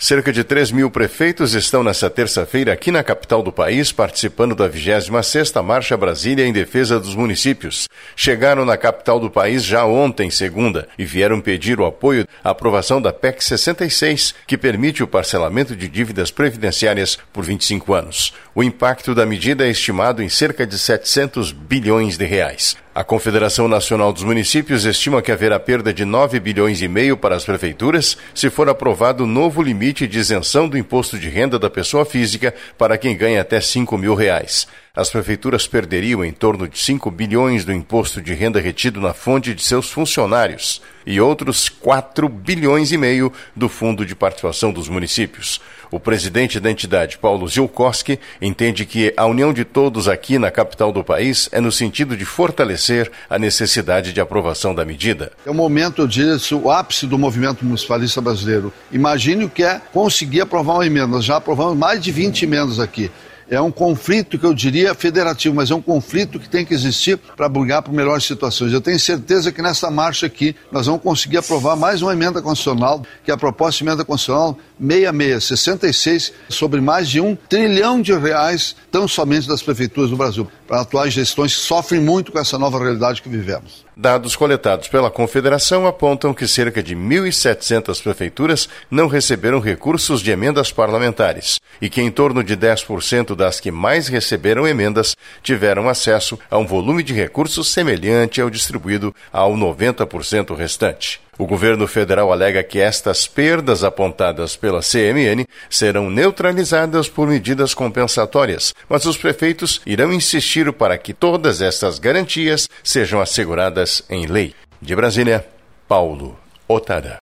Cerca de 3.000 prefeitos estão nesta terça-feira aqui na capital do país participando da 26ª Marcha Brasília em defesa dos municípios. Chegaram na capital do país já ontem, segunda, e vieram pedir o apoio à aprovação da PEC 66, que permite o parcelamento de dívidas previdenciárias por 25 anos. O impacto da medida é estimado em cerca de 700 bilhões de reais. A Confederação Nacional dos Municípios estima que haverá perda de 9,5 bilhões para as prefeituras se for aprovado o novo limite de isenção do imposto de renda da pessoa física para quem ganha até R$5.000. As prefeituras perderiam em torno de 5 bilhões do imposto de renda retido na fonte de seus funcionários e outros 4,5 bilhões do Fundo de Participação dos Municípios. O presidente da entidade, Paulo Ziolkowski, entende que a união de todos aqui na capital do país é no sentido de fortalecer a necessidade de aprovação da medida. É o momento, eu diria, o ápice do movimento municipalista brasileiro. Imagine o que é conseguir aprovar uma emenda. Nós já aprovamos mais de 20 emendas aqui. É um conflito que eu diria federativo, mas é um conflito que tem que existir para brigar por melhores situações. Eu tenho certeza que nessa marcha aqui nós vamos conseguir aprovar mais uma emenda constitucional, que é a proposta de emenda constitucional 66, sobre mais de R$1 trilhão tão somente das prefeituras do Brasil, para atuais gestões que sofrem muito com essa nova realidade que vivemos. Dados coletados pela Confederação apontam que cerca de 1.700 prefeituras não receberam recursos de emendas parlamentares e que em torno de 10% das que mais receberam emendas tiveram acesso a um volume de recursos semelhante ao distribuído ao 90% restante. O governo federal alega que estas perdas apontadas pela CMN serão neutralizadas por medidas compensatórias, mas os prefeitos irão insistir para que todas estas garantias sejam asseguradas em lei. De Brasília, Paulo Otara.